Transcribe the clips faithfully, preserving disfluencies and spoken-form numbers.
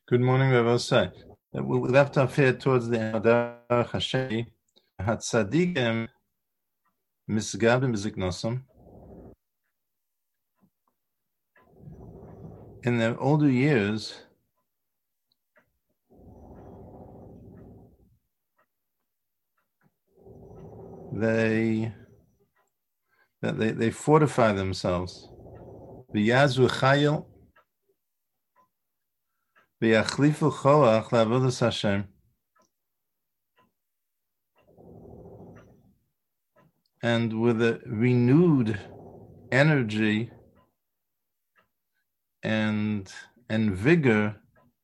Good morning, Rabbi Say. We left off here towards the end of Derech Hashem. Hatzadikim misgabim ziknosam. In their older years, they that they, they fortify themselves. V'yazu chayil v'yachlifu choach la'avodas Hashem. And with a renewed energy and and vigor,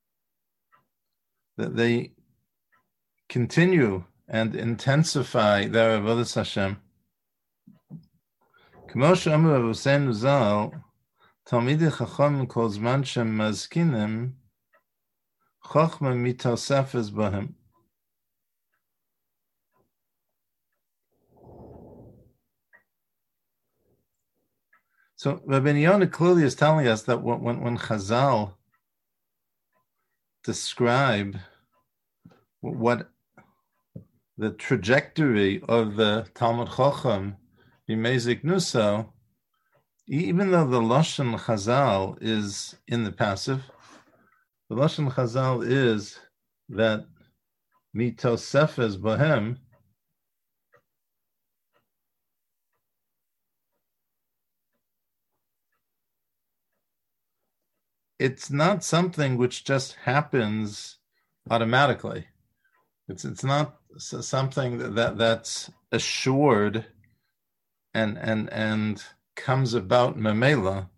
that they continue and intensify their avodas Hashem. K'mo she'amar Rav Hussein Zal, Talmidei Chacham kol zman shem mazkinim, Chochma mitosefes bahem. So Rabbi Yonah clearly is telling us that when, when, when Chazal describe what the trajectory of the Talmud Chacham B'mei Ziknuso, even though the Lashon Chazal is in the passive, the Lashon Chazal is that mitosefes bahem, it's not something which just happens automatically. It's it's not something that, that that's assured and and and comes about memela.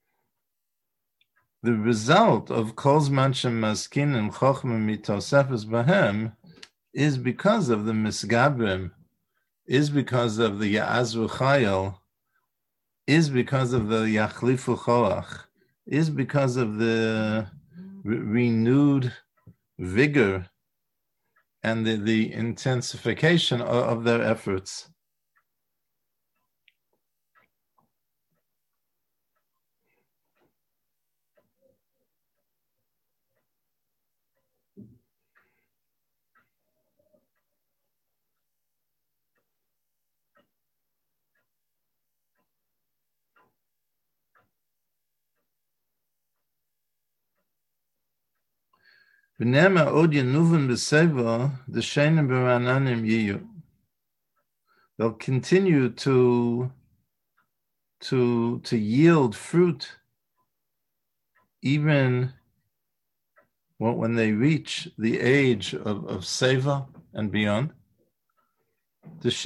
The result of kol zman shemaskin chochma mitosefes bahem is because of the misgabrim, is because of the ya'azru chayil, is because of the yachlifu choach, is because of the re- renewed vigor and the, the intensification of, of their efforts. They'll continue to, to, to yield fruit even when they reach the age of, of Seva and beyond. There's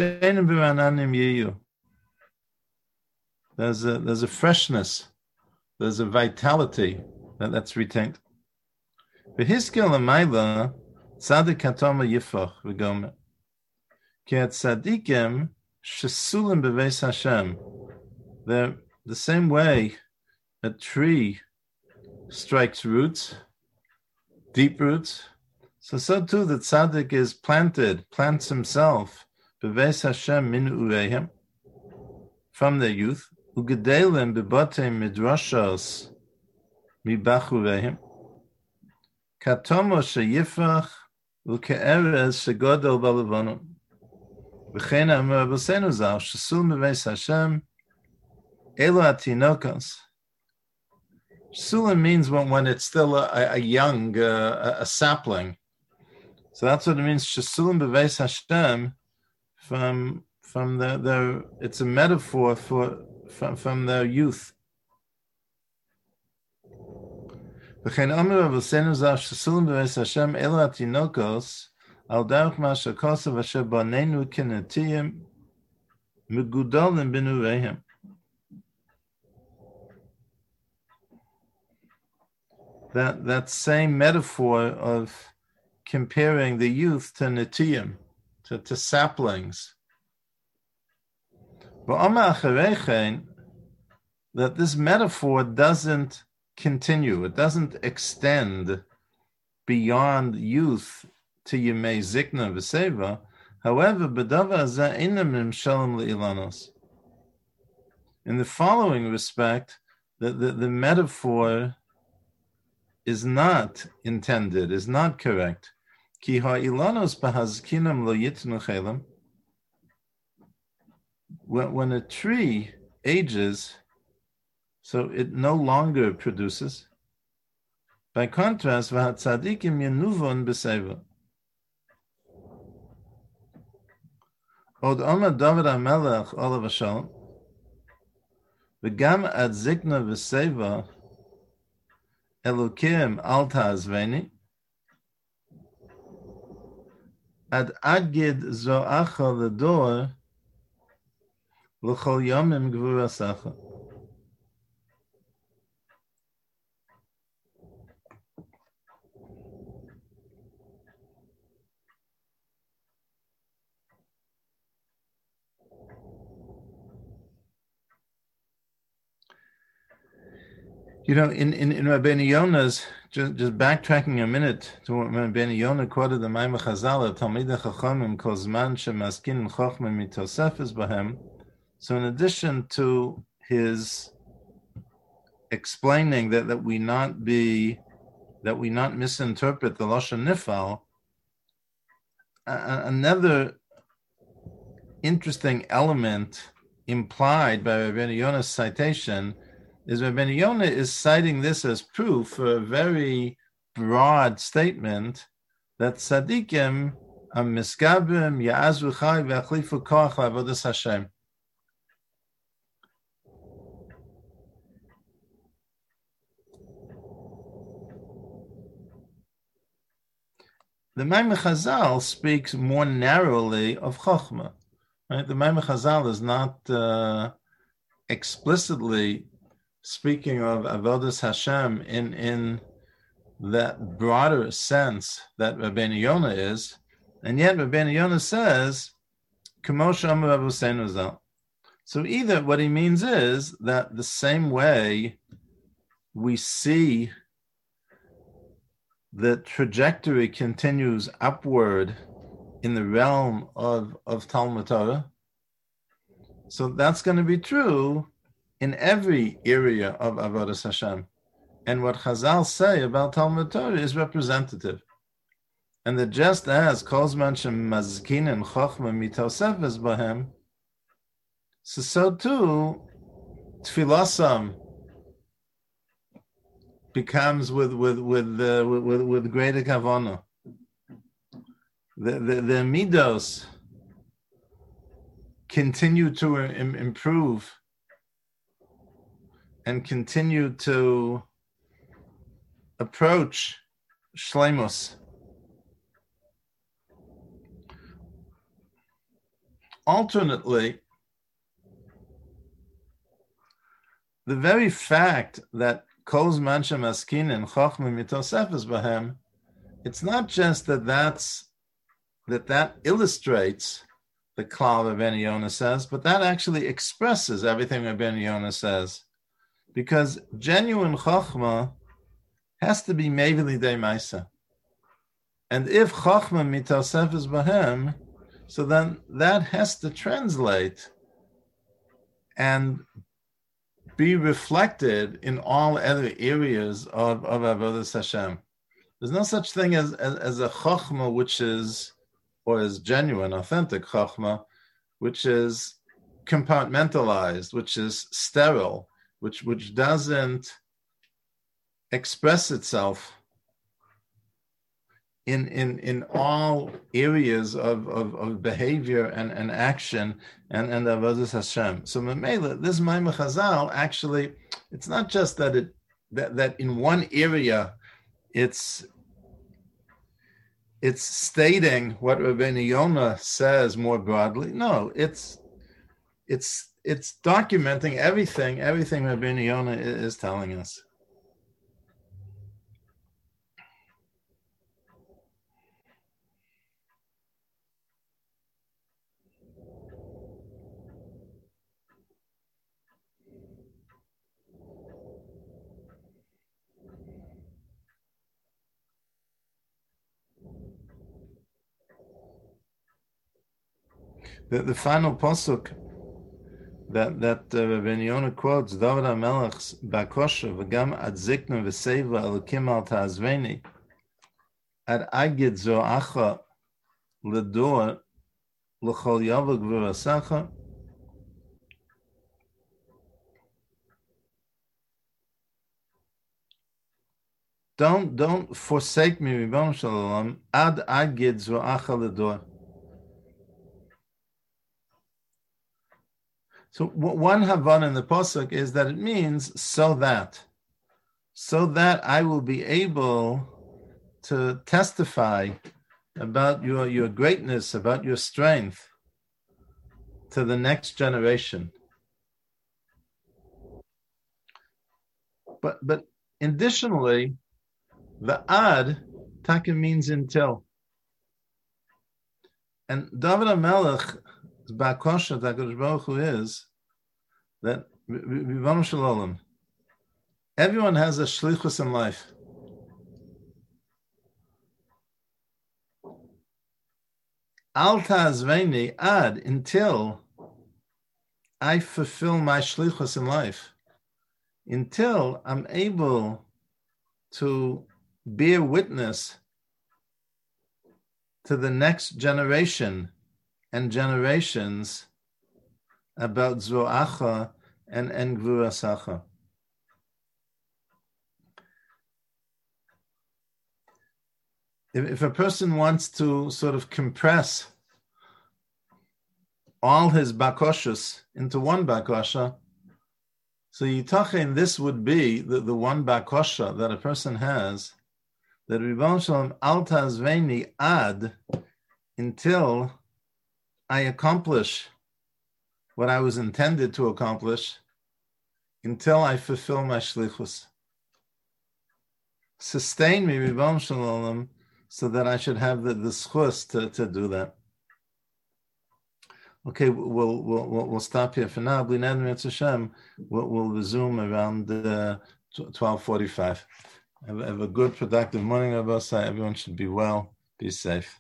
a, there's a freshness, there's a vitality that, that's retained. V'hiskel l'mayla tzadik hatoma yifach v'gomer. Ki tzadikim shesulim b'veis Hashem. They're the same way a tree strikes roots, deep roots. So so too the tzadik is planted, plants himself b'veis Hashem min ureihim, from their youth. Ugedelim b'batei midrashos mibachureihim. Katomo sheyifach uke'erez shegodel b'levonim. V'chein amar Rav Hussein Zal shesul b'veis Hashem elo atinokos. Shesulim means when, when it's still a, a young, uh, a, a sapling. So that's what it means. Shesulim b'veis Hashem, from from the their. It's a metaphor for from from their youth. V'chein amar Rav Hussein Zal shesulim b'veis Hashem elo atinokos al derech ma shekosav asher banenu kinetiyim megudolim b'nureihem. That that same metaphor of comparing the youth to netiyim, to, to saplings. That this metaphor doesn't continue, it doesn't extend beyond youth to Yemei Zikna V'Seva. However, b'davar zeh einam nimshalim le'ilanos. In the following respect, the, the, the metaphor is not intended, is not correct. Ki ha'ilanos bahazkinam lo yitnu chelam. When, when a tree ages, so it no longer produces. By contrast, v'hatzadikim yenuvon b'seva. Od Omer David HaMelech olav hashalom, v'gam ad zikna v'seva elokim al ta'azveni, ad adgid zo'acha l'dor l'chol yomim gvurasacha. You know, in, in, in Rabbeinu Yonah's, just, just backtracking a minute to what Rabbeinu Yonah quoted the Maimon Chazal, Talmidei Chachamim kol zman shemaskin chochma mitosefes bahem. So in addition to his explaining that, that we not be, that we not misinterpret the Lashon Nifal, uh, another interesting element implied by Rabbeinu Yonah's citation is Rabbeinu Yonah is citing this as proof for a very broad statement that tzaddikim are miskabim, ya'azru chai, v'achlifu koach la'avodas Hashem. The Maimon Chazal speaks more narrowly of Chochmah. Right? The Maimon Chazal is not uh, explicitly speaking of Avodas Hashem in, in that broader sense that Rabbeinu Yonah is, and yet Rabbeinu Yonah says, K'moshe Amar Rabbeinu Zal. So either what he means is that the same way we see the trajectory continues upward in the realm of, of Talmud Torah, so that's going to be true in every area of Avodas Hashem. And what Chazal say about Talmud Torah is representative. And that just as Kol Zman Shemazkinen Chochma Mitosefes Bahem, so, so too, Tfilasam becomes with with with uh, with, with greater kavanah. The, the the midos continue to im- improve and continue to approach shleimus. Alternately, the very fact that Kol Zman Shemaskinin Chochma Mitosefes Bahem, it's not just that that's that that illustrates the klal Rabbeinu Yonah says, but that actually expresses everything Rabbeinu Yonah says, because genuine Chochma has to be mevili de Maisa, and if Chochma Mitosefes Bahem, so then that has to translate and be reflected in all other areas of, of Avodas Hashem. There's no such thing as, as, as a chokhmah which is, or as genuine, authentic chokhmah, which is compartmentalized, which is sterile, which, which doesn't express itself in, in, in all areas of, of, of behavior and, and action and, and Avodas Hashem. So Mamela, this Maimon Chazal, actually, it's not just that it that, that in one area it's it's stating what Rabbeinu Yonah says more broadly. No, it's it's it's documenting everything, everything Rabbeinu Yonah is telling us. The, the final pasuk that that uh, Rabbeinu Yonah quotes David HaMelech's Bakosha v'gam ad zikna v'seiva elokim al ta'azveni ad agid zo'acha l'dor l'chol yavog v'rasacha. Don't don't forsake me, Ribono Shel Olam, ad agid zo'acha l'dor. So one Havana in the Pasuk is that it means so that, so that I will be able to testify about your, your greatness, about your strength to the next generation. But but additionally, the ad taka means until. And David HaMelech Bakosha HaKadosh Baruch Hu is that Ribono Shel Olam, everyone has a shlichus in life. Al ta'azveni ad, until I fulfill my shlichus in life, until I'm able to bear witness to the next generation and generations about Zo'acha and, and Gvurasacha. If, if a person wants to sort of compress all his bakoshas into one bakosha, so Yitachin, this would be the, the one bakosha that a person has, that Ribono Shel Olam al ta'azveni ad, until I accomplish what I was intended to accomplish, until I fulfill my shlichus. Sustain me, Ribono Shel Olam, so that I should have the, the schus to, to do that. Okay, we'll we'll we'll stop here for now. We'll, we'll resume around uh, twelve forty-five. Have, have a good, productive morning, Rabbi. Everyone should be well. Be safe.